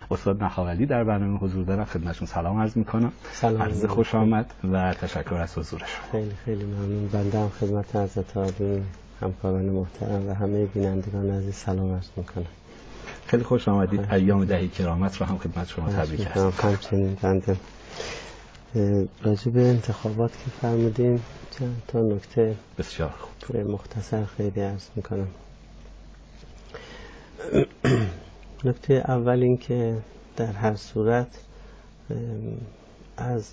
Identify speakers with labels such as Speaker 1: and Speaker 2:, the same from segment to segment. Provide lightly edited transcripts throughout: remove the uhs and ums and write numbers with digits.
Speaker 1: استاد نخاولی در برنامه حضور دارن، خدمتشون سلام عرض میکنم. عرض خوش آمد و تشکر از حضورشون.
Speaker 2: خیلی خیلی ممنون. بنده هم خدمت حضرت عالی همکاران محترم و همه بینندگان عزیز سلام عرض میکنم.
Speaker 1: خیلی خوش آمدید. ایام دهی کرامت رو هم خدمت شما تبریک هست.
Speaker 2: همچنین بنده راجع به انتخابات که فرمودین چند تا نکته
Speaker 1: بسیار خوب
Speaker 2: مختصر خیلی عرض میکنم. نکته اول این که در هر صورت از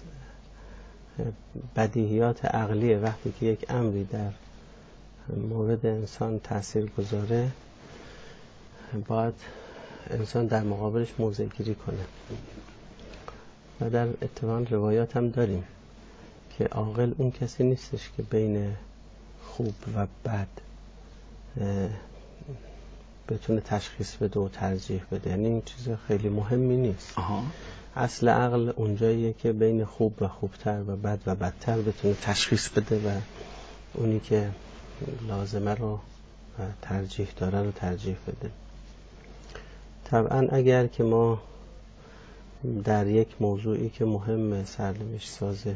Speaker 2: بدیهیات عقلیه وقتی که یک امری در مورد انسان تأثیر گذاره باید انسان در مقابلش موضع گیری کنه و در اتفاقا روایات هم داریم که عاقل اون کسی نیستش که بین خوب و بد بتونه تشخیص بده و ترجیح بده. یعنی این چیز خیلی مهمی نیست. اصل عقل اونجاییه که بین خوب و خوبتر و بد و بدتر بتونه تشخیص بده و اونی که لازمه رو ترجیح داره رو ترجیح بده. طبعا اگر که ما در یک موضوعی که مهم سرنوشت سازه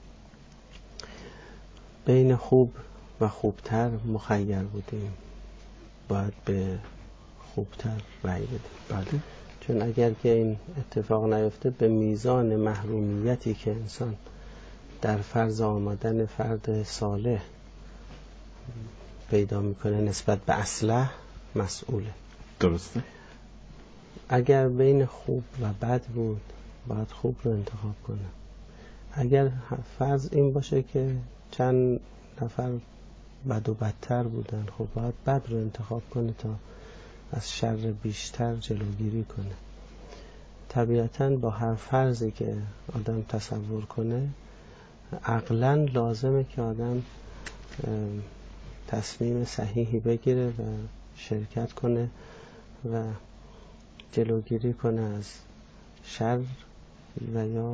Speaker 2: بین خوب و خوبتر مخیر بودیم باید به خوبتر رأی بدیم.
Speaker 1: بله.
Speaker 2: چون اگر که این اتفاق نیفته به میزان محرومیتی که انسان در فرض آمدن فرد صالح پیدا میکنه نسبت به اصلح مسئوله.
Speaker 1: درسته.
Speaker 2: اگر بین خوب و بد بود باید خوب رو انتخاب کنه. اگر فرض این باشه که چند نفر بد و بدتر بودن خب باید بد رو انتخاب کنه تا از شر بیشتر جلوگیری کنه. طبیعتاً با هر فرضی که آدم تصور کنه عقلاً لازمه که آدم تصمیم صحیحی بگیره و شرکت کنه و جلوگیری کنه از شر و یا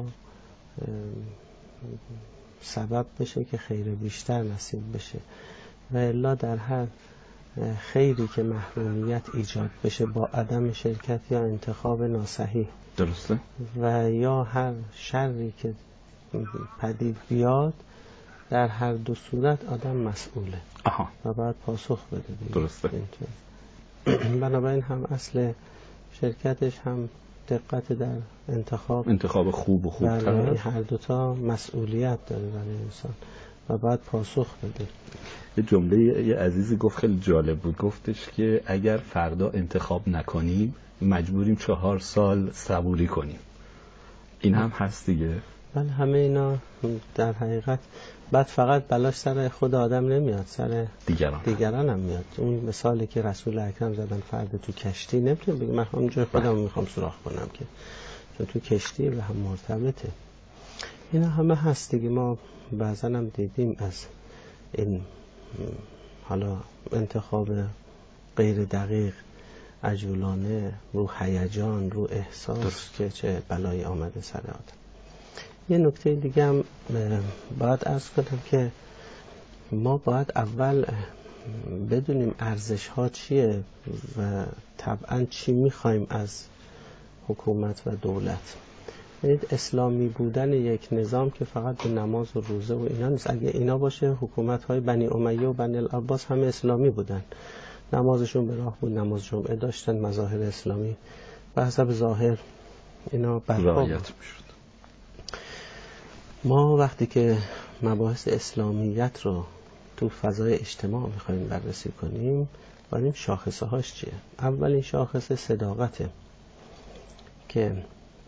Speaker 2: سبب بشه که خیر بیشتر نصیب بشه و الا در هر خیری که محرومیت ایجاد بشه با عدم شرکت یا انتخاب ناصحیح.
Speaker 1: درسته.
Speaker 2: و یا هر شری که پدید بیاد در هر دو صورت آدم مسئوله و باید پاسخ بده.
Speaker 1: درسته.
Speaker 2: بنابراین هم اصل شرکتش هم دقت در انتخاب
Speaker 1: خوب و خوبتر.
Speaker 2: هر دوتا مسئولیت داره برای انسان و باید پاسخ بده.
Speaker 1: یه جمله یه عزیزی گفت خیلی جالب بود، گفتش که اگر فردا انتخاب نکنیم مجبوریم 4 سال صبوری کنیم. این هم هست دیگه.
Speaker 2: بله همه اینا در حقیقت بعد فقط بلاش سر خود آدم نمیاد، سر دیگران هم میاد. اون مثالی که رسول اکرم زدن فرد تو کشتی نمیتونه بگه من همونجای خودم میخوام سوراخ کنم که چون تو کشتی به هم مرتبطه. اینا همه هست دیگه. ما بعضا هم دیدیم از این حالا انتخاب غیر دقیق عجولانه رو هیجان رو احساس که چه بلایی آمده سر آدم. یه نکته دیگه هم باید عرض کنم که ما باید اول بدونیم ارزش ها چیه و طبعا چی میخوایم از حکومت و دولت. یعنی اسلامی بودن یک نظام که فقط به نماز و روزه و اینا نیست. اگه اینا باشه حکومت های بنی امیه و بنی العباس همه اسلامی بودن، نمازشون به راه بود، نماز جمعه داشتن، مظاهر اسلامی به حسب ظاهر اینا
Speaker 1: رعایت میشد.
Speaker 2: ما وقتی که مباحث اسلامیت رو تو فضای اجتماع میخوایم بررسی کنیم باید شاخصه هاش چیه. اولین شاخصه صداقته که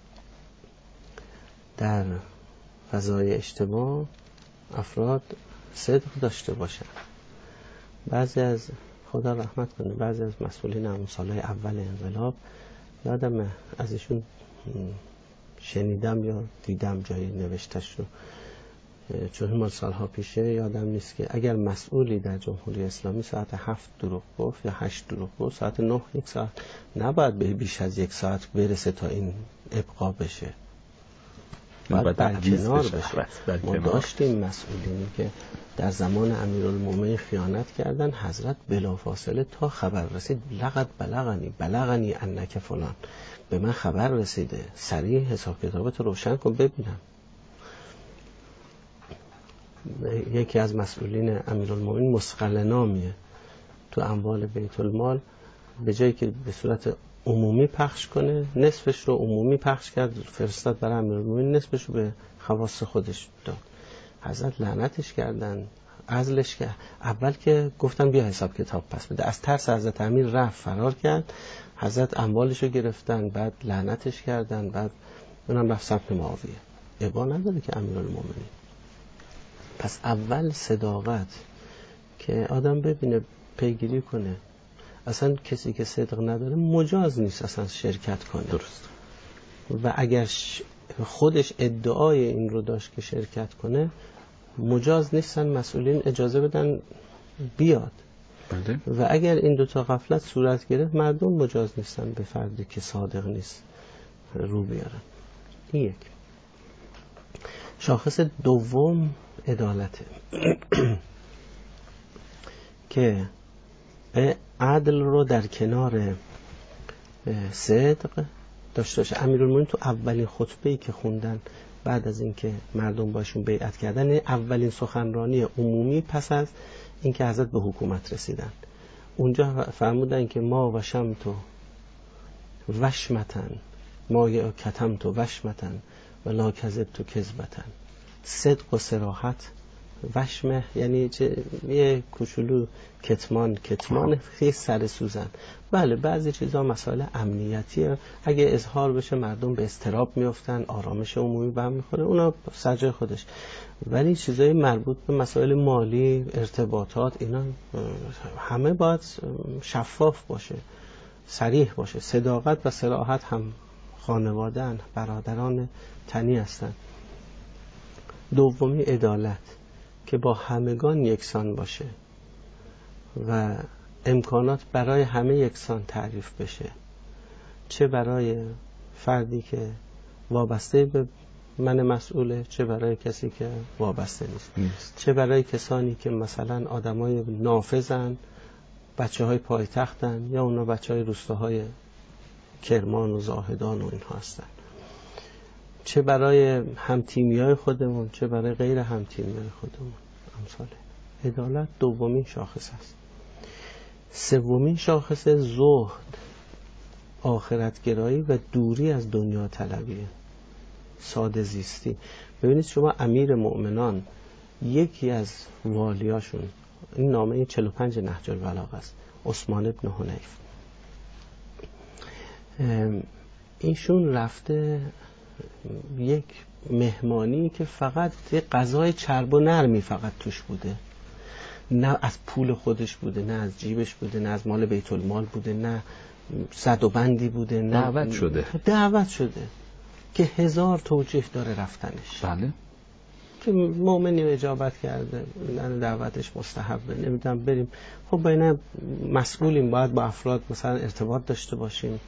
Speaker 2: در فضای اجتماع افراد صدق داشته باشن. بعضی از خدا رحمت کنه بعضی از مسئولین همون سالهای اول انقلاب یادم از ایشون شنیدم یا دیدم جایی نوشتش رو، چون مال سالها پیشه یادم نیست، که اگر مسئولی در جمهوری اسلامی ساعت 7 دروغ گفت یا 8 دروغ گفت ساعت 9 1 ساعت نباید به بیش از 1 ساعت برسه تا این ابقا بشه، باید برکنار بشه. ما داشتیم مسئولینی که در زمان امیرالمومنین خیانت کردن، حضرت بلافاصله تا خبر رسید لقد بلغنی انک فلان، به من خبر رسیده، سریع حساب کتابت روشن کن ببینم. یکی از مسئولین امیرالمومنین مسغله نامیه تو اموال بیت المال، به جایی که به صورت عمومی پخش کنه، نصفش رو عمومی پخش کرد، فرستاد برای امیرالمومنین، نصفش رو به خواص خودش داد. حضرت لعنتش کردن، عزلش کرد. اول که گفتن بیا حساب کتاب پس بده، از ترس حضرت امیر رفت فرار کرد، حضرت اموالش رو گرفتن، بعد لعنتش کردن، بعد اونم رفت سمت معاویه. ابا نداره که امیرالمومنین. پس اول صداقت که آدم ببینه، پیگیری کنه. اصلا کسی که صدق نداره مجاز نیست اصلا شرکت کنه.
Speaker 1: درست.
Speaker 2: و اگر خودش ادعای این رو داشت که شرکت کنه، مجاز نیستن مسئولین اجازه بدن بیاد.
Speaker 1: بله.
Speaker 2: و اگر این دوتا غفلت صورت گرفت، مردم مجاز نیستن به فردی که صادق نیست رو بیارن. این یک. شاخص دوم عدالته که عدل رو در کنار صدق داشته باشه. امیرالمومنین تو اولین خطبه‌ای که خوندن بعد از اینکه مردم باشون بیعت کردن، اولین سخنرانی عمومی پس از اینکه حضرت به حکومت رسیدن، اونجا فرمودن که ما وشمتو وشمتن، ما کتمتو وشمتن و لا کذبتو کذبتن. صدق و صراحت، وشمه یعنی یه کوچولو کتمان خیلی سر سوزن. بله بعضی چیزا مسائل امنیتیه، اگه اظهار بشه مردم به اضطراب میافتن، آرامش عمومی به هم میخوره، اونا سر خودش. ولی چیزای مربوط به مسائل مالی، ارتباطات، اینا همه باید شفاف باشه، صریح باشه. صداقت و صراحت هم خانواده‌ان، برادران تنی هستن. دومی عدالت که با همگان یکسان باشه و امکانات برای همه یکسان تعریف بشه، چه برای فردی که وابسته به من مسئوله، چه برای کسی که وابسته نیست. چه برای کسانی که مثلا آدمای نافذن، بچه‌های پایتختن، یا اونا بچه‌های روستاهای کرمان و زاهدان و اینها هستن. چه برای همتیمیای خودمون، چه برای غیر همتیمیای خودمون. امثال عدالت دومین شاخص است. سومین شاخص زهد، آخرتگرایی و دوری از دنیا طلبیه، ساده زیستی. ببینید شما امیر مؤمنان یکی از والیاشون، این نامه 45 نهج البلاغه است، عثمان ابن حنیف، ایشون رفته یک مهمانی که فقط غذای چرب و نرمی فقط توش بوده، نه از پول خودش بوده، نه از جیبش بوده، نه از مال بیت المال بوده، نه صد و بندی بوده، نه دعوت شده که 1000 توجیه داره رفتنش.
Speaker 1: بله.
Speaker 2: که مؤمنی اجابت کرده، دعوتش مستحبه، نمیدونم بریم. خب بین مسئولیم، باید با افراد مثلا ارتباط داشته باشیم.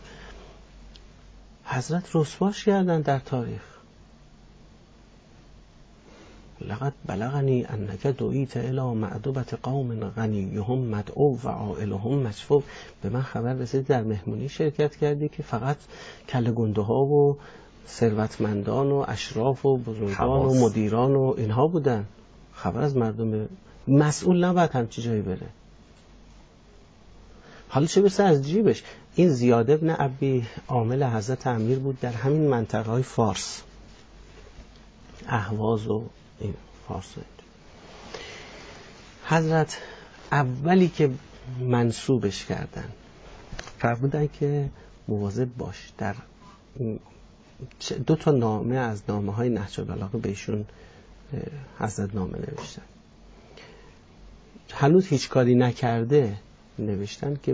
Speaker 2: حضرت رسواش کردن در تاریخ. لقد بلغنی انک دعیت الی معدبت قوم غنیهم مدعو و عائلهم مجفو. به من خبر رسید در مهمونی شرکت کردی که فقط کله گنده ها و ثروتمندان و اشراف و بزرگان و مدیران و اینها بودن. خبر از مردم مسئول نباید همچی جایی بره. حالا چه برسه از جیبش. این زیاد ابن ابی عامل حضرت امیر بود در همین منطقه های فارس، اهواز و این فارس. حضرت اولی که منصوبش کردن فرمودن که مواظب باش، در 2 نامه از نامه های نهج البلاغه بهشون حضرت نامه نوشتن، هنوز هیچ کاری نکرده، نوشتن که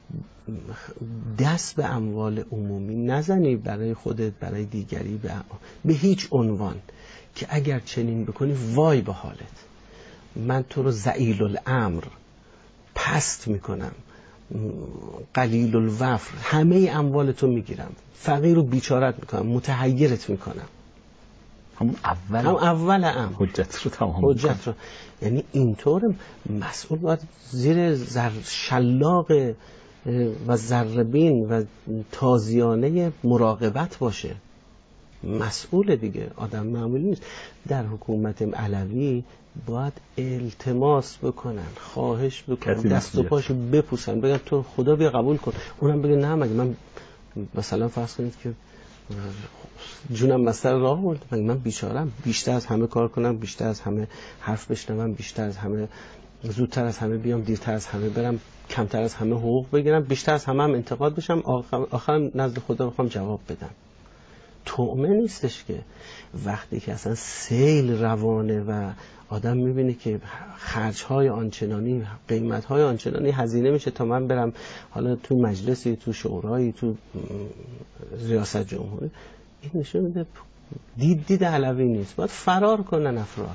Speaker 2: دست به اموال عمومی نزنی برای خودت، برای دیگری، به هیچ عنوان، که اگر چنین بکنی وای به حالت، من تو رو ذلیل الامر، پست میکنم، قلیل الوفر، همه اموال تو میگیرم، فقیر و بیچارت میکنم، متحیرت میکنم.
Speaker 1: هم
Speaker 2: اول امر
Speaker 1: حجت رو تمام
Speaker 2: یعنی اینطور مسئول باید زیر شلاق و ذره‌بین و تازیانه مراقبت باشه. مسئول دیگه، آدم معمولی نیست. در حکومت علوی باید التماس بکنن، خواهش بکنن، دست و پاشو بپوسن، بگن تو خدا بیا قبول کن. اونم بگه نه، مگه من مثلا فرض کنید که جونم مسئله راه برد، مگه من بیچارم بیشتر از همه کار کنم، بیشتر از همه حرف بشنوم، بیشتر از همه زودتر از همه بیام، دیرتر از همه برم، کمتر از همه حقوق بگیرم، بیشتر از همه هم انتقاد بشم، آخرم نزد خدا بخوام جواب بدم. طعمه نیستش که وقتی که اصلا سیل روانه و آدم میبینه که خرج‌های آنچنانی، قیمت‌های آنچنانی هزینه میشه تا من برم حالا تو مجلسی، تو شورایی، تو ریاست جمهوری، این نشون میده دید علوی نیست. باید فرار کنن افراد.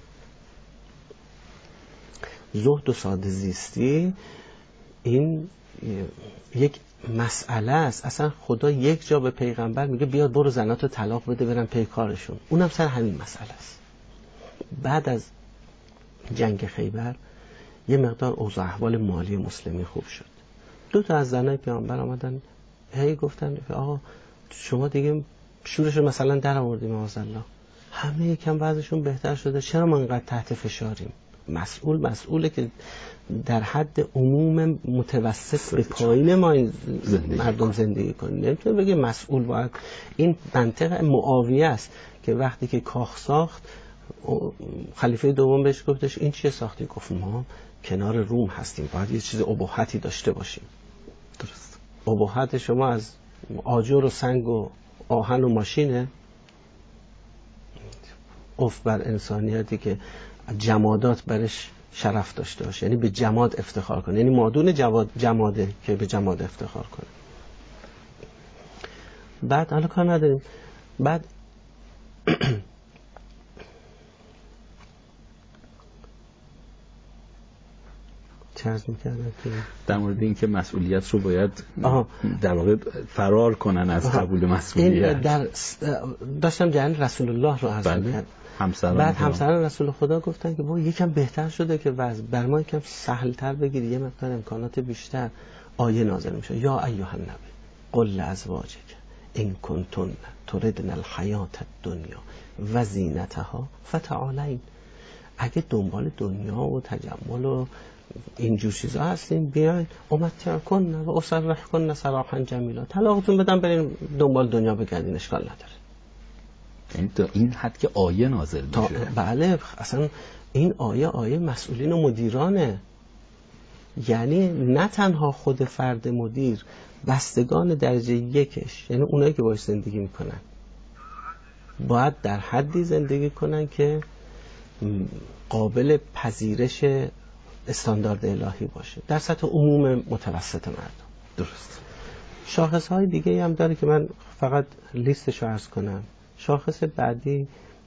Speaker 2: زهد و ساده زیستی این یک مسئله است. اصلا خدا یک جا به پیغمبر میگه بیاد برو زناتو طلاق بده برن پی کارشون، اونم سر همین مسئله است. بعد از جنگ خیبر یه مقدار اوضاع احوال مالی مسلمین خوب شد. 2 تا از زنای پیامبر آمدن گفتن که آقا شما دیگه شورشو مثلا در آوردیم معاذالله، همه یکم وضعشون بهتر شده، چرا ما اینقدر تحت فشاریم؟ مسئوله که در حد عموم متوسط به پایین ما مردم زندگی کنیم. نمیتونه بگه مسئول باید. این منطق معاویه است که وقتی که کاخ ساخت خلیفه دوم بهش گفتش این چیه ساختی؟ گفت ما کنار روم هستیم، باید یه چیز اباحتی داشته باشیم. درست. اباحت شما از آجر و سنگ و آهن و ماشینه؟ اف بر انسانیتی که جمادات برش شرف داشته باشه، یعنی به جماد افتخار کنه، یعنی مادون جماده که به جماد افتخار کنه. بعد حالا کار نداریم، بعد چه عرض می‌کردم که
Speaker 1: در مورد این که مسئولیت رو باید در واقع فرار کنن از قبول مسئولیت.
Speaker 2: داشتم جریان رسول الله رو عرض می‌کردم. بعد همسران رسول خدا گفتن که با یکم بهتر شده که وضع بر ما یکم سهل‌تر بگیری، یه مقدار امکانات بیشتر. آیه نازل میشه یا ایها النبی قل لازواجک ان کنتن تردن الحیات الدنیا و زینتها فتعالین. اگه دنبال دنیا و تجمل و اینجور چیزا هستین بیاین امتعکن و اسرحکن سراحا جمیلا، طلاقتون بدم برین دنبال دنیا بگردین، اشکال نداره.
Speaker 1: یعنی این حد که آیه نازل میشه.
Speaker 2: بله، اصلا این آیه مسئولین و مدیرانه. یعنی نه تنها خود فرد مدیر، بستگان درجه یکش، یعنی اونایی که باش زندگی میکنن باید در حدی زندگی کنن که قابل پذیرش استاندارد الهی باشه در سطح عموم متوسط مردم.
Speaker 1: درست.
Speaker 2: شاخصهای دیگه هم داره که من فقط لیستشو عرض کنم. شاخص بعدی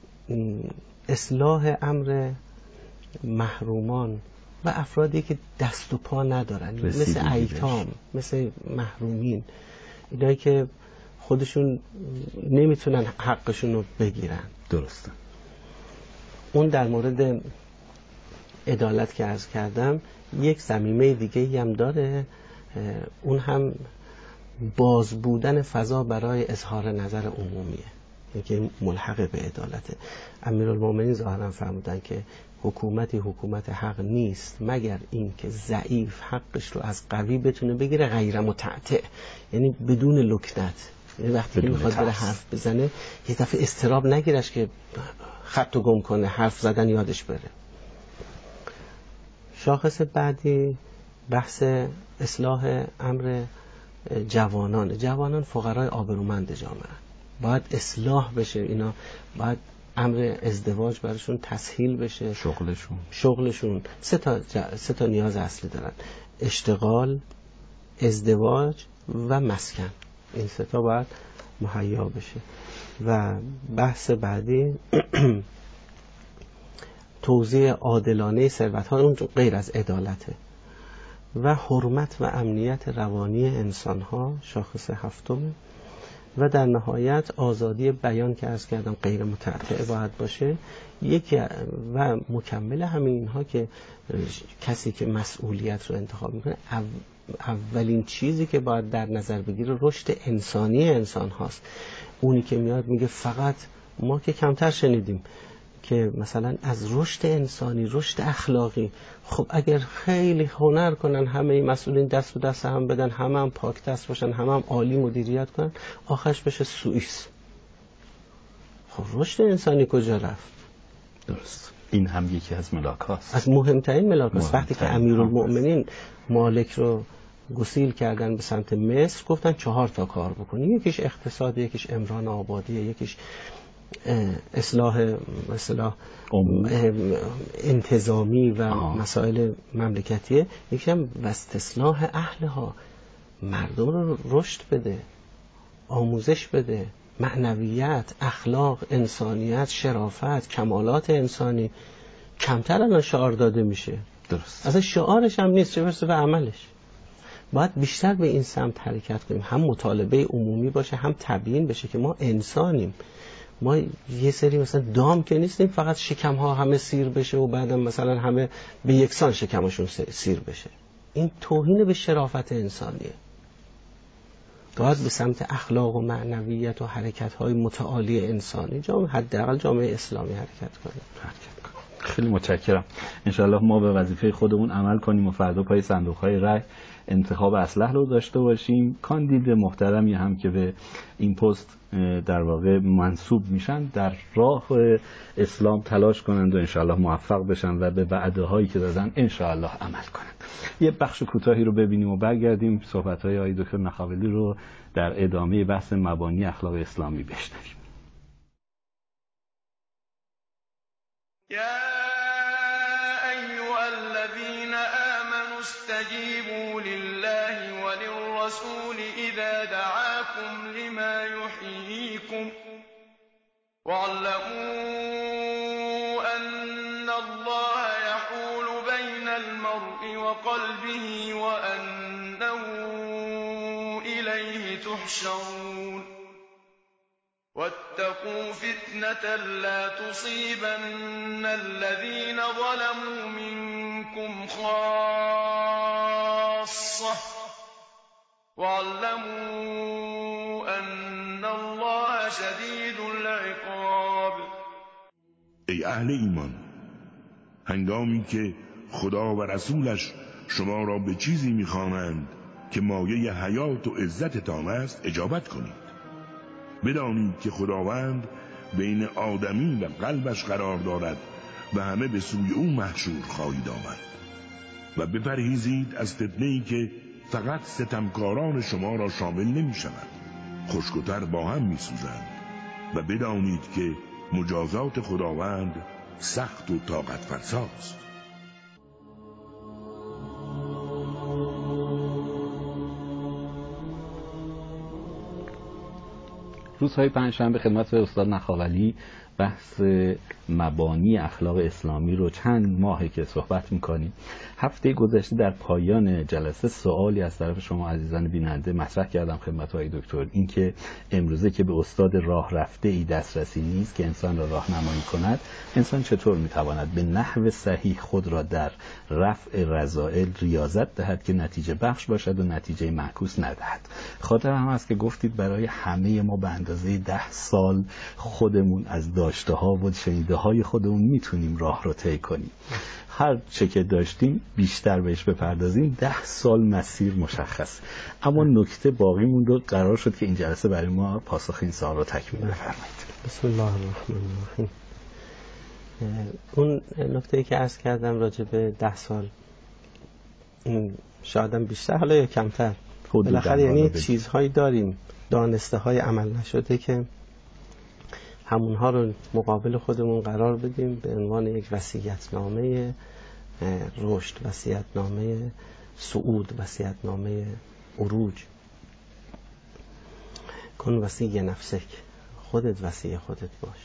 Speaker 2: اصلاح امر محرومان و افرادی که دست و پا ندارن، مثل ایتام، مثل محرومین، اینایی که خودشون نمیتونن حقشون رو بگیرن.
Speaker 1: درسته.
Speaker 2: اون در مورد عدالت که عرض کردم یک ضمیمه دیگه هم داره، اون هم باز بودن فضا برای اظهار نظر عمومیه که ملحق به عدالته. امیرالمومنین ظاهرا فرمودن که حکومتی حکومت حق نیست مگر این که ضعیف حقش رو از قوی بتونه بگیره غیر متعتع، یعنی بدون لکنت. یعنی وقتی که میخواد بره حرف بزنه یه دفعه استراب نگیرش که خطو گم کنه، حرف زدن یادش بره. شاخص بعدی بحث اصلاح امر جوانان فقرای آبرومند جامعه باید اصلاح بشه. اینا باید امر ازدواج براشون تسهیل بشه. شغلشون سه تا نیاز اصلی دارن: اشتغال، ازدواج و مسکن. این سه تا باید مهیا بشه. و بحث بعدی توزیع عادلانه ثروت‌ها، اون غیر از عدالته، و حرمت و امنیت روانی انسان‌ها، شاخص هفتم. و در نهایت آزادی بیان که عرض کردم غیر متعتع باید باشه. یکی و مکمل همین اینها که کسی که مسئولیت رو انتخاب میکنه اولین چیزی که باید در نظر بگیره رشد انسانی انسان هاست. اونی که میاد میگه فقط ما که کمتر شنیدیم که مثلا از رشد انسانی، رشد اخلاقی، خب اگر خیلی هنر کنن همه مسئولین دست به دست هم بدن، همه هم پاک دست باشن، همه هم عالی مدیریت کنن، آخرش بشه سوئیس. خب رشد انسانی کجا رفت؟
Speaker 1: درست، این هم یکی از ملاک‌هاست، از
Speaker 2: مهمترین ملاک‌هاست. وقتی که امیرالمؤمنین مالک رو گسیل کردن به سمت مصر، گفتن 4 تا کار بکنی، یکیش اقتصاد، یکیش عمران آبادی، یکیش اصلاح انتظامی و مسائل مملکتیه، یکی هم استصلاح اهلها، مردم رو رشد بده، آموزش بده، معنویت، اخلاق، انسانیت، شرافت، کمالات انسانی. کمتر الان شعار داده میشه.
Speaker 1: درست،
Speaker 2: اصلا شعارش هم نیست، چه برسه به عملش. باید بیشتر به این سمت حرکت کنیم، هم مطالبه عمومی باشه، هم تبیین بشه که ما انسانیم، ما یه سری مثلا دام که نیستیم فقط شکم ها همه سیر بشه و بعدم مثلا همه به یکسان شکمشون سیر بشه. این توهین به شرافت انسانیه. باید به سمت اخلاق و معنویت و حرکت های متعالی انسانی، حداقل جامعه اسلامی حرکت کنه.
Speaker 1: خیلی متشکرم. انشاءالله ما به وظیفه خودمون عمل کنیم و فردا پای صندوق‌های رای انتخاب اصلح رو داشته باشیم. کاندید محترمی هم که به این پست در واقع منصوب میشن در راه اسلام تلاش کنند و انشاءالله موفق بشن و به وعده هایی که دادن انشاءالله عمل کنند. یه بخش کوتاهی رو ببینیم و برگردیم صحبت‌های آقای دکتر نخاولی رو در ادامه بحث مبانی اخلاق اسلامی بشنویم.
Speaker 3: استجيبوا لله وللرسول إذا دعاكم لما يحييكم واعلموا أن الله يحول بين المرء وقلبه وأنه إليه تحشرون واتقوا فتنة لا تصيبن الذين ظلموا منكم خاصة واعلموا أن الله شديد العقاب.
Speaker 4: ای اهل ایمان، هنگامی که خدا و رسولش شما را به چیزی می‌خوانند که مایه حیات و عزتتان است اجابت کنید. بدانید که خداوند بین آدمی و قلبش قرار دارد و همه به سوی او محشور خواهید آمد. و بپرهیزید از فتنه‌ای که فقط ستمکاران شما را شامل نمی شود، خشک‌وتر با هم می سوزند. و بدانید که مجازات خداوند سخت و طاقت فرساست.
Speaker 1: روزهای پنجشنبه خدمت استاد نخاولی بحث مبانی اخلاق اسلامی رو چند ماهه که صحبت میکنیم. هفته گذشته در پایان جلسه سوالی از طرف شما عزیزان بیننده مطرح کردم خدمت آقای دکتر، این که امروزه که به استاد راه رفته ای دسترسی نیست که انسان را راهنمایی کند، انسان چطور میتواند به نحو صحیح خود را در رفع رذائل ریاضت دهد که نتیجه بخش باشد و نتیجه معکوس ندهد. خاطر هم هست که گفتید برای همه ما به اندازه 10 سال خودمون از داشته ها و شنیده های خودمون میتونیم راه رو طی کنیم. هر چه که داشتیم بیشتر بهش بپردازیم 10 سال مسیر مشخص. اما نکته باقی موند و قرار شد که این جلسه برای ما پاسخ این سوال رو تکمیل بفرمایید.
Speaker 2: بسم الله الرحمن الرحیم. اون نکته‌ای که عرض کردم راجع به 10 سال، شایدم بیشتر حالا یا کمتر، بالاخره یعنی چیزهایی داریم، دانسته های عمل نشده که همونها رو مقابل خودمون قرار بدیم به عنوان یک وصیت‌نامه رشد، وصیت‌نامه صعود، وصیت‌نامه عروج. کن وصی نفسک، خودت وصی خودت باش،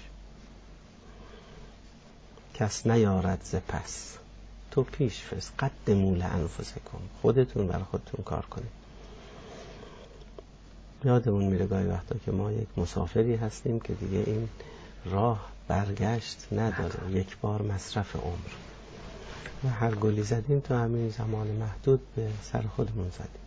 Speaker 2: کس نیارد ز پس، تو پیش فرست، قدموا لانفسکم، خودتون برای خودتون کار کنید. یادمون میره گاهی وقتا که ما یک مسافری هستیم که دیگه این راه برگشت نداره، یک بار مصرف عمر. و هر گلی زدیم تو همین زمان محدود به سر خودمون زدیم.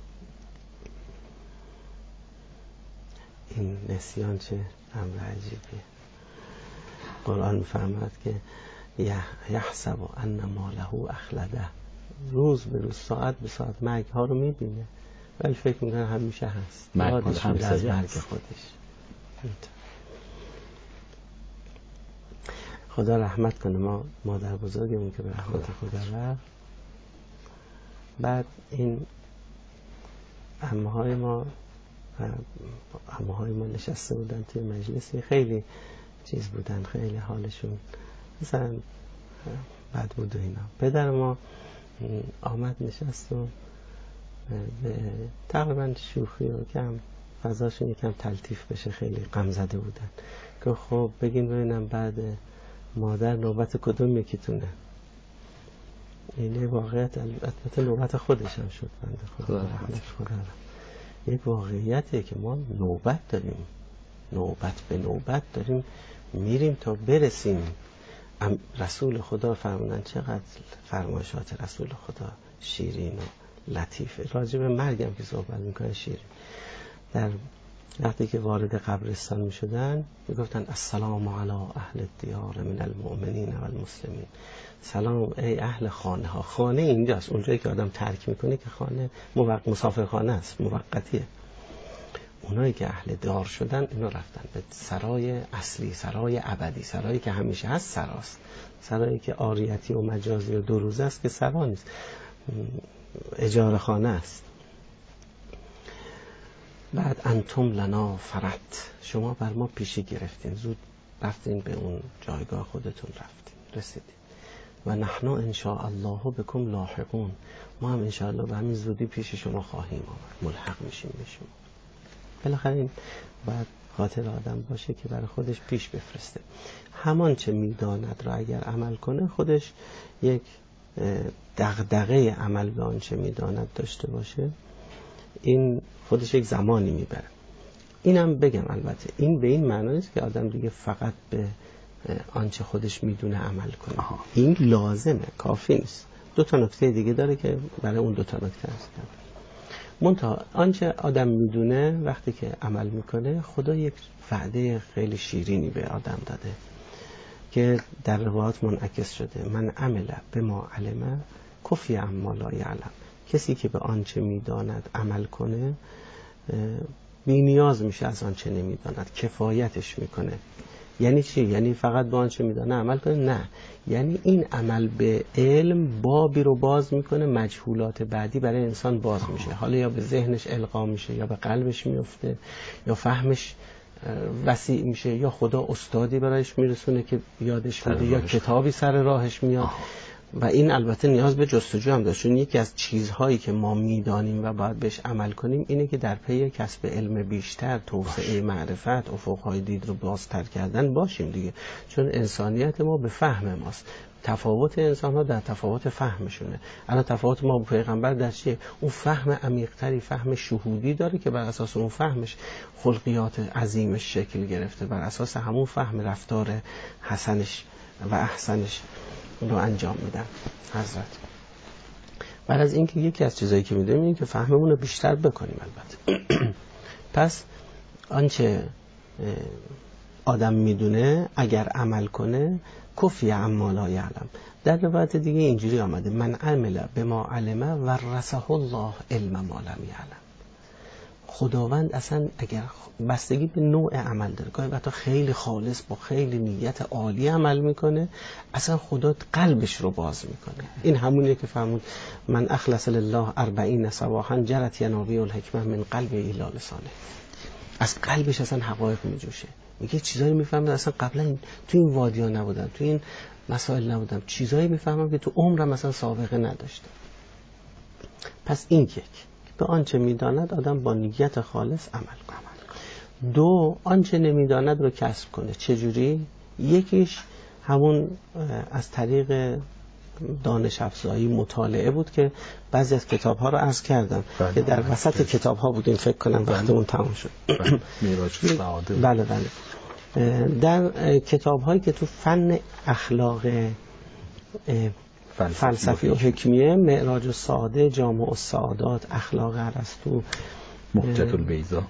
Speaker 2: این نسیان چه امر عجیبیه. قرآن می‌فرماید که یحسب ان ما له اخلده، روز به روز ساعت به ساعت مرگ ها رو میبینه ولی فکر میکنه همیشه هست،
Speaker 1: مرگ هم
Speaker 2: از مرگ خودش. خدا رحمت کنه. ما مادر بزرگمون که به رحمت خدا رفت، بعد این عمه‌های ما نشسته بودن توی مجلسی، خیلی چیز بودن، خیلی حالشون مثلا بد بود و اینا. پدر ما آمد نشست و به تقریبا شوخی و کم فضاشون یکم تلطیف بشه، خیلی غم زده بودن که خب بگین ببینم بعد مادر نوبت کدوم یکیتونه. این واقعیت، البته نوبت خودش هم شد، بنده خدا رحمت خدا. یک واقعیتیه که ما نوبت داریم، نوبت به نوبت داریم میریم تا برسیم. رسول خدا فرمودن، چقدر فرمایشات رسول خدا شیرین و لطیفه. راجع به مرگم که صحبت میکنه شیرین. در وقتی که وارد قبرستان میشدن میگفتن السلام علی اهل الدیار من المؤمنین و المسلمین. سلام ای اهل خانه ها. خانه اینجاست، اونجایی که آدم ترک میکنه که خانه مسافرخانه است، موقتیه. اونایی که اهل دار شدن اینا رفتن به سرای اصلی، سرای ابدی، سرایی که همیشه هست سراست. سرایی که عاریتی و مجازی و دو روزه است که سرا نیست، اجاره خانه است. بعد انتم لنا فرت، شما بر ما پیشی گرفتین، زود رفتین به اون جایگاه خودتون، رفتین رسیدین. و نحن ان شاء الله بكم لاحقون، ما هم ان شاء الله به همین زودی پیش شما خواهیم آمد، ملحق میشیم به شما. بالاخره این باید خاطر آدم باشه که برای خودش پیش بفرسته. همان چه میداند را اگر عمل کنه، خودش یک دغدغه عمل به آنچه میداند داشته باشه، این خودش یک زمانی میبره. اینم بگم البته این به این معنی نیست که آدم دیگه فقط به آنچه خودش میدونه عمل کنه. این لازمه، کافی نیست. دو تا نکته دیگه داره که برای اون دو تا نکته هست. منتها آنچه آدم میدونه وقتی که عمل میکنه، خدا یک وعده خیلی شیرینی به آدم داده که در روایات منعکس شده. من عمل به ما علم کفی عما لا یعلم. کسی که به آنچه میداند عمل کنه بی نیاز میشه از آنچه نمیداند، کفایتش میکنه. یعنی چی؟ یعنی فقط به آنچه میدانه عمل کنه؟ نه، یعنی این عمل به علم بابی رو باز میکنه، مجهولات بعدی برای انسان باز میشه. حالا یا به ذهنش القا میشه، یا به قلبش میفته، یا فهمش وسیع میشه، یا خدا استادی برایش میرسونه که یادش میده، یا کتابی سر راهش میاد. و این البته نیاز به جستجو هم داشت، چون یکی از چیزهایی که ما میدانیم و باید بهش عمل کنیم اینه که در پی کسب علم بیشتر، توسعه معرفت، افقهای دید رو بازتر کردن باشیم دیگه. چون انسانیت ما به فهم ماست. تفاوت انسان ها در تفاوت فهمشونه. الان تفاوت ما با پیغمبر در چیه؟ اون فهم عمیق‌تری، فهم شهودی داره که بر اساس اون فهمش خلقیات عظیمش شکل گرفته، بر اساس همون فهم رفتار حسنش و احسنش رو انجام میدن حضرت. بعد از اینکه یکی از چیزایی که میدونیم اینه که فهممون رو بیشتر بکنیم البته. پس آنچه آدم میدونه اگر عمل کنه کفی عما لا یعلم. در روایت دیگه اینجوری آمده من عمل بما علم ورثه الله علم ما لم یعلم. خداوند اصلا اگر بستگی به نوع عمل داره، گاهی وقتا خیلی خالص با خیلی نیت عالی عمل میکنه، اصلا خدا قلبش رو باز میکنه. این همونیه که فرمود من اخلص لله 40 صباحا جرت ینابیع الحکمه من قلب الی لسانه. از قلبش اصلا حقایق میجوشه. میگه چیزایی میفهمم اصلا قبلا تو این وادی‌ها نبودم، تو این مسائل نبودم، چیزایی میفهمم که تو عمرم مثلا سابقه نداشتم. پس این یک به آنچه میداند آدم با نیت خالص عمل کنه. دو، آنچه نمیداند رو کسب کنه. چجوری؟ یکیش همون از طریق دانش افزایی، مطالعه بود که بعضی از کتاب‌ها رو عرض کردم که در وسط کتاب‌ها بودیم، فکر کنم وقتمون تمام شد.
Speaker 1: میراج سعاده.
Speaker 2: بله. در کتاب‌هایی که تو فن اخلاق فلسفی و حکمیه، معراج السعاده، جامع السعادات، اخلاق ارسطو،
Speaker 1: محجة البیضا،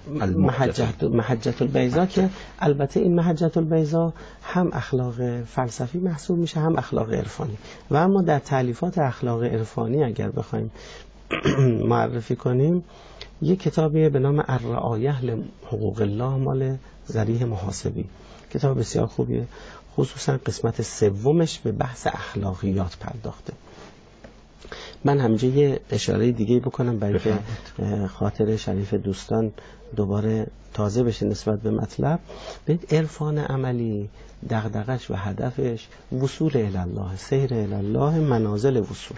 Speaker 2: محجة البیضا، که البته این محجة البیضا هم اخلاق فلسفی محسوب میشه هم اخلاق عرفانی. و اما در تالیفات اخلاق عرفانی اگر بخوایم معرفی کنیم، یک کتابی به نام الرعایة لحقوق الله مال ذریح محاسبی، کتاب بسیار خوبیه، خصوصا قسمت سومش به بحث اخلاقیات پرداخته. من همینجا یه اشاره دیگه بکنم برای که خاطر شریف دوستان دوباره تازه بشه نسبت به مطلب. ببینید عرفان عملی دغدغش و هدفش وصول الی الله، سیر الی الله، منازل وصول.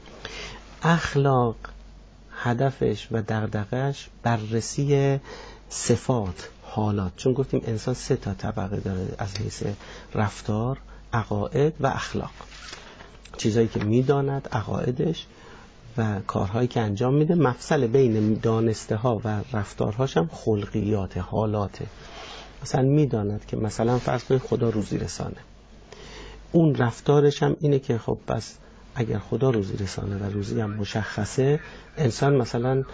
Speaker 2: اخلاق هدفش و دغدغش بررسی صفات، حالات، چون گفتیم انسان 3 طبقه داره از حیث رفتار، عقاید و اخلاق. چیزایی که میداند، عقایدش و کارهایی که انجام میده، مفصل بین دانسته ها و رفتارهاش هم خلقیات، حالاته. مثلا میداند که مثلا فرض کنید خدا روزی رسانه، اون رفتارش هم اینه که خب بس اگر خدا روزی رسانه و روزی هم مشخصه، انسان مثلا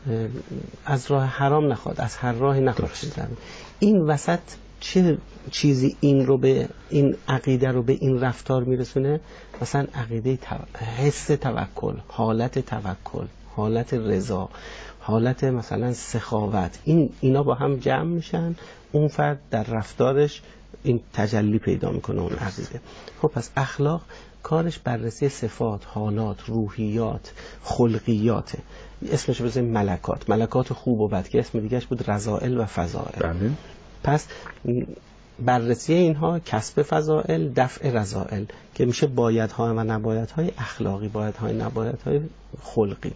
Speaker 2: از راه حرام نخواد، از هر راهی نخواد. این وسط چه چیزی این رو به این عقیده رو به این رفتار میرسونه؟ مثلا عقیده حس توکل، حالت توکل، حالت رضا، حالت مثلا سخاوت، اینا با هم جمع میشن، اون فرد در رفتارش این تجلی پیدا میکنه اون عقیده. خب پس اخلاق کارش بررسی صفات، حالات، روحیات، خلقیاته. اسمش بزنیم ملکات، ملکات خوب و بد، که اسم دیگهش بود رذائل و فضائل.
Speaker 1: بله.
Speaker 2: پس بررسی اینها کسب فضائل، دفع رذائل، که میشه بایدها و نبایدهای اخلاقی، بایدهای نبایدهای خلقی.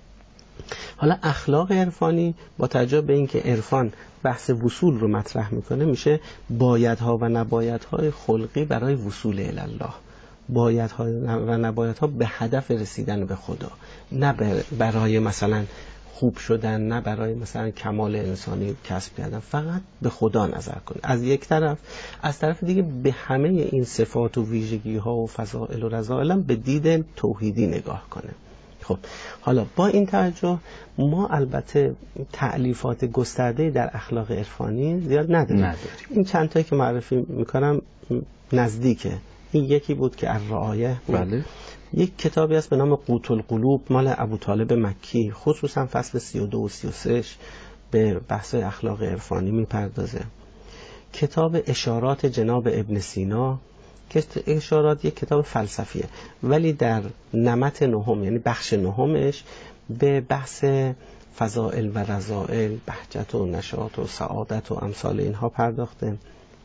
Speaker 2: حالا اخلاق عرفانی با توجه به اینکه عرفان بحث وصول رو مطرح میکنه، میشه بایدها و نبایدهای خلقی برای وصول الی الله. بایدها و نبایدها به هدف رسیدن به خدا، نه برای مثلا خوب شدن، نه برای مثلا کمال انسانی کسب کردن، فقط به خدا نظر کنه از یک طرف، از طرف دیگه به همه این صفات و ویژگی ها و فضائل و رذائل هم به دید توحیدی نگاه کنه. خب حالا با این توجه ما البته تألیفات گسترده در اخلاق عرفانی زیاد نداریم. این چند تایی که معرفی میکنم نزدیکه. این یکی بود که الرعایة بود.
Speaker 1: بله.
Speaker 2: یک کتابی است به نام قوت القلوب مال ابوطالب مکی، خصوصا فصل 32 و 33 به بحث اخلاق عرفانی میپردازه. کتاب اشارات جناب ابن سینا، که اشارات یک کتاب فلسفیه ولی در نمط نهم، یعنی بخش نهمش به بحث فضائل و رذائل، بهجت و نشاط و سعادت و امثال اینها پرداخته.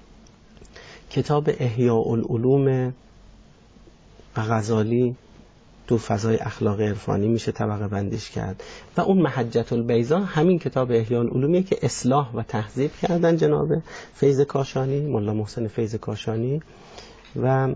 Speaker 2: کتاب احیاء العلوم غزالی تو فضای اخلاق عرفانی میشه طبقه بندیش کرد. و اون محجة البیضا همین کتاب احیاء العلومیه که اصلاح و تهذیب کردن جناب فیض کاشانی، ملا محسن فیض کاشانی، و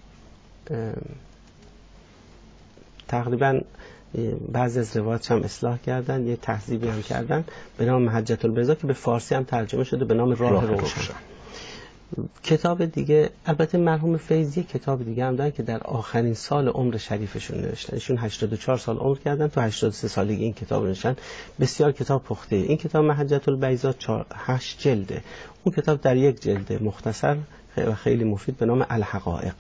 Speaker 2: تقریبا بعضی از روایاتش هم اصلاح کردن، یه تهذیبی هم کردن به نام محجة البیضا که به فارسی هم ترجمه شده به نام راه روشن. کتاب دیگه البته مرحوم فیضی کتاب دیگه هم دارن که در آخرین سال عمر شریفشون نوشتن. ایشون 84 سال عمر کردن، تو 83 سالگی این کتاب نوشتن. بسیار کتاب پخته. این کتاب محجة البیضا 8 جلده. اون کتاب در یک جلد مختصر و خیلی مفید به نام الحقائق.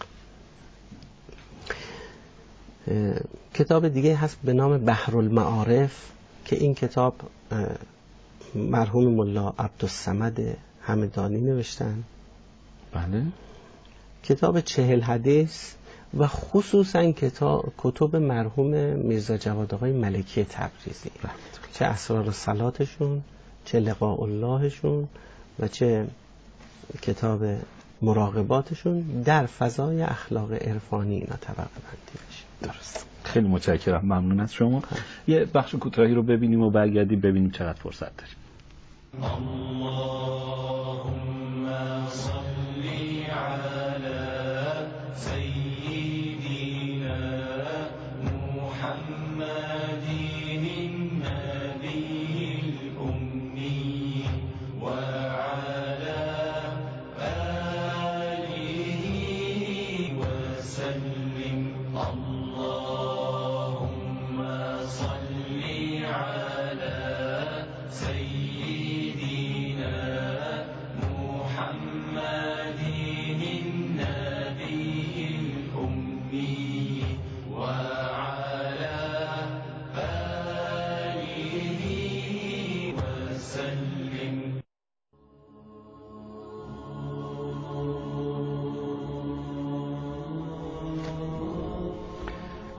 Speaker 2: کتاب دیگه هست به نام بحر المعارف که این کتاب مرحوم ملا عبدالصمد همدانی نوشتن.
Speaker 1: بله.
Speaker 2: کتاب 40 حدیث و خصوصا کتب مرحوم میرزا جواد آقای ملکی تبریزی، چه اسرار صلاتشون، چه لقاء اللهشون و چه کتاب مراقباتشون در فضای اخلاق عرفانی اینا طبقه بندی بشه.
Speaker 1: درست. خیلی متشکرم، ممنون از شما. یه بخش کوتاهی رو ببینیم و برگردیم ببینیم چقدر فرصت داریم.
Speaker 3: اللهم صل على سيدنا محمد النبي الأمي وعلى آله وسلم.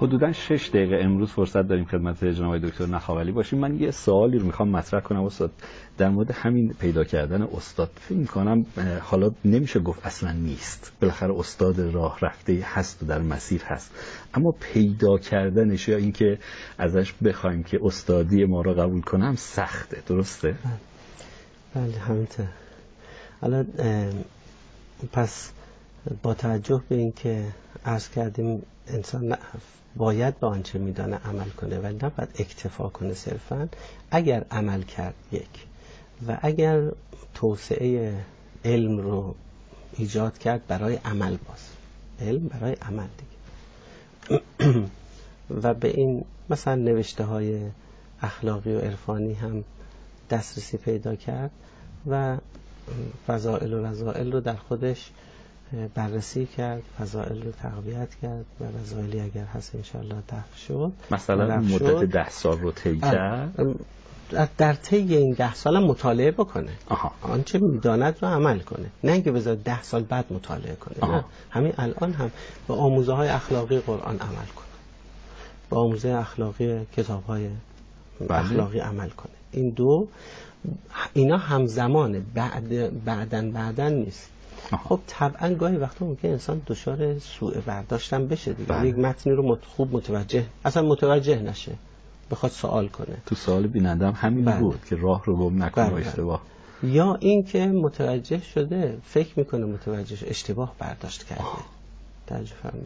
Speaker 1: حدوداً 6 دقیقه امروز فرصت داریم خدمت جناب دکتر نخاولی باشیم. من یه سوالی رو میخوام مطرح کنم استاد در مورد همین پیدا کردن استاد. فکر می‌کنم حالا نمیشه گفت اصلا نیست، بالاخره استاد راه رفته هست و در مسیر هست، اما پیدا کردنش یا اینکه ازش بخوایم که استادی ما رو قبول کنم سخته، درسته؟
Speaker 2: بله همینطور. حالا پس با توجه به اینکه عرض کردیم انسان باید به آنچه میدانه عمل کنه و نباید اکتفا کنه صرفا، اگر عمل کرد یک و اگر توسعه علم رو ایجاد کرد برای عمل، باز علم برای عمل دیگه و به این مثلا نوشته های اخلاقی و عرفانی هم دسترسی پیدا کرد و فضائل و رذائل رو در خودش بررسی کرد، فضائل رو تقویت کرد و رذائلی اگر هست انشاءالله دفع شد.
Speaker 1: مثلا مدت 10 سال رو طی کرد،
Speaker 2: در طی این 10 سال هم مطالعه بکنه. آنچه میداند رو عمل کنه، نه اینکه بذار 10 سال بعد مطالعه کنه. نه، همین الان هم به آموزه های اخلاقی قرآن عمل کنه، به آموزه اخلاقی کتاب های اخلاقی عمل کنه. این دو اینا همزمانه، بعدن نیست. خب طبعا گاهی وقتا ممکن انسان دچار سوء برداشتن بشه دیگه. یک متنی رو خوب متوجه نشه، بخواد سوال کنه.
Speaker 1: تو سوال بیننده هم همین بود که راه رو گم نکنه اشتباه،
Speaker 2: یا این که متوجه شده فکر میکنه متوجه شده اشتباه برداشت کرده. توجه فرمودید.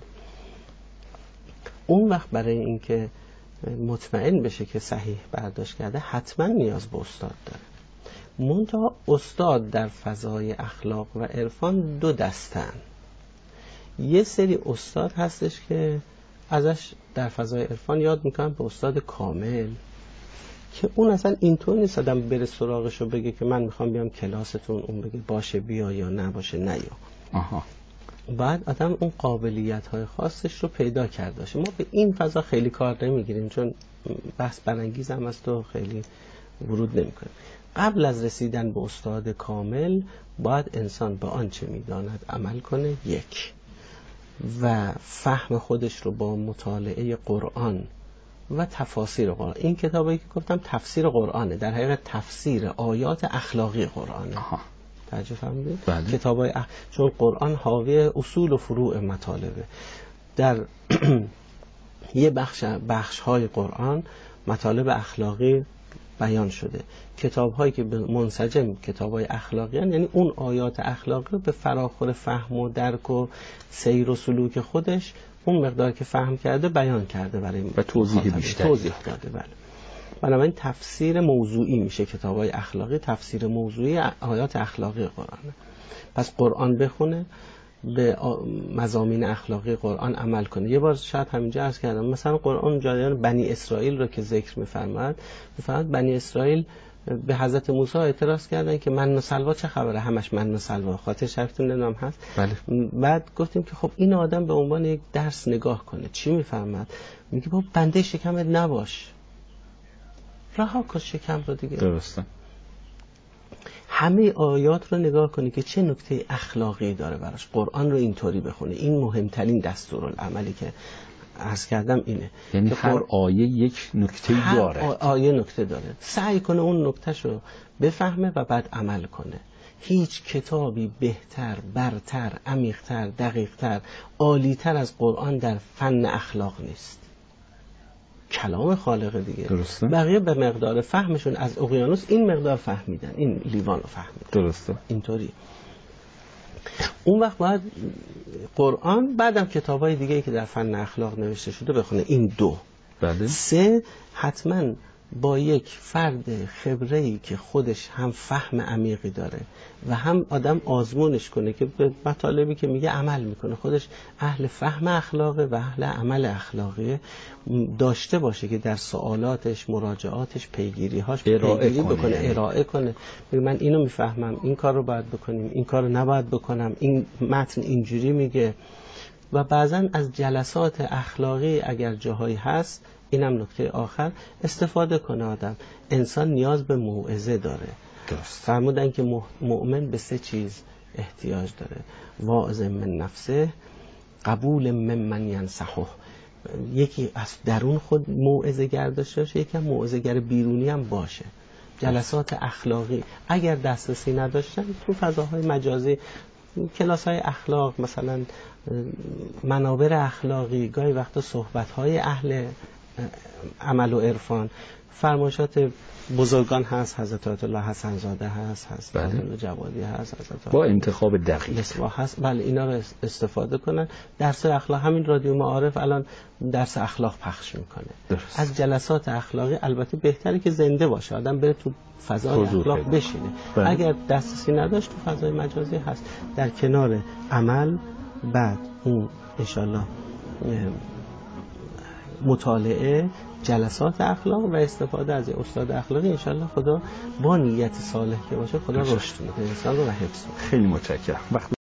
Speaker 2: اون وقت برای اینکه مطمئن بشه که صحیح برداشت کرده حتما نیاز به استاد داره. منتها استاد در فضای اخلاق و عرفان دو دستن. یه سری استاد هستش که ازش در فضای عرفان یاد میکنن به استاد کامل، که اون اصلا اینطور نیست آدم بره سراغش و بگه که من میخوام بیام کلاستون، اون بگه باشه بیا یا نباشه نیا. بعد آدم اون قابلیت های خاصش رو پیدا کرده باشه. ما به این فضا خیلی کار نمیگیریم چون بحث برانگیز هم است و خیلی ورود نمیکنیم. قبل از رسیدن به استاد کامل باید انسان به آنچه میداند عمل کنه، یک، و فهم خودش رو با مطالعه قرآن و تفاسیر قرآن. این کتابی که گفتم تفسیر قرآنه، در حقیقت تفسیر آیات اخلاقی قرآنه. توجه فرمودید؟ کتابای چون قرآن حاوی اصول و فروع مطالبه. در یه بخش های قرآن مطالب اخلاقی بیان شده. کتاب هایی که منسجم کتاب های اخلاقی هن، یعنی اون آیات اخلاقی رو به فراخور فهم و درک و سیر و سلوک خودش اون مقدار که فهم کرده بیان کرده برای
Speaker 1: و توضیح بیشتر
Speaker 2: توضیح داده. بله. بنابراین تفسیر موضوعی میشه کتاب های اخلاقی، تفسیر موضوعی آیات اخلاقی قرآنه. پس قرآن بخونه، به مضامین اخلاقی قرآن عمل کنه. یه بار شاید همینجا عرض کردم، مثلا قرآن جریان بنی اسرائیل رو که ذکر می‌فرماد بنی اسرائیل به حضرت موسی اعتراض کردن که من و سلوا چه خبره، همش من و سلوا، خاطر شرفتون نام هست.
Speaker 1: بله.
Speaker 2: بعد گفتیم که خب این آدم به عنوان یک درس نگاه کنه. چی می‌فرماد؟ میگه بابا بنده شکمت نباش، رها کن شکم رو دیگه.
Speaker 1: درسته.
Speaker 2: همه آیات رو نگاه کنی که چه نکته اخلاقی داره براش. قرآن رو اینطوری بخونه. این مهمترین دستورالعملی که عرض کردم اینه.
Speaker 1: یعنی هر آیه یک نکته داره.
Speaker 2: آیه نکته داره. سعی کنه اون نکتهشو بفهمه و بعد عمل کنه. هیچ کتابی بهتر، برتر، عمیق‌تر، دقیق‌تر، عالی‌تر از قرآن در فن اخلاق نیست. کلام خالق دیگه.
Speaker 1: درسته.
Speaker 2: بقیه به مقدار فهمشون از اقیانوس این مقدار فهمیدن، این لیوان رو فهمیدن.
Speaker 1: درسته.
Speaker 2: اینطوری. اون وقت باید قرآن، بعدم کتابای دیگه که در فن اخلاق نوشته شده بخونه. این دو.
Speaker 1: بله.
Speaker 2: سه، حتما با یک فرد خبره‌ای که خودش هم فهم عمیقی داره و هم آدم آزمونش کنه که به مطالبی که میگه عمل میکنه، خودش اهل فهم اخلاقه و اهل عمل اخلاقی داشته باشه که در سوالاتش، مراجعاتش، پیگیری‌هاش پیگیری بکنه، ارائه کنه. بگه من اینو میفهمم، این کار رو باید بکنیم، این کار رو نباید بکنم، این متن اینجوری میگه. و بعضن از جلسات اخلاقی اگر جاهایی هست، اینم نکته آخر، استفاده کنه آدم. انسان نیاز به موعظه داره.
Speaker 1: درست.
Speaker 2: فرمودن که مؤمن به 3 چیز احتیاج داره: واعظ من نفسه، قبول من ینصحه. یکی از درون خود موعظه گر داشته باشه، یکی هم موعظه گر بیرونی هم باشه. جلسات اخلاقی اگر دسترسی نداشتن تو فضاهای مجازی، کلاس‌های اخلاق، مثلا منابر اخلاقی، گاهی وقتا صحبت‌های اهل عمل و عرفان، فرمایشات بزرگان هست، حضرت آیت الله حسن زاده هست، حضرت الله جوادی هست، حضرت
Speaker 1: با انتخاب دقیق
Speaker 2: هست. بله اینا رو استفاده کنن. درس اخلاق، همین رادیو معارف الان درس اخلاق پخش میکنه. درست. از جلسات اخلاقی البته بهتره که زنده باشه، آدم بره تو فضای اخلاق بشینه. اگر دسترسی نداشت تو فضای مجازی هست در کنار عمل. بعد اون انشالله مطالعه، جلسات اخلاق و استفاده از استاد اخلاقی، انشالله خدا با نیت صالح که باشه خدا رشد میده انسان رو و حفظ میده.
Speaker 1: خیلی متشکرم.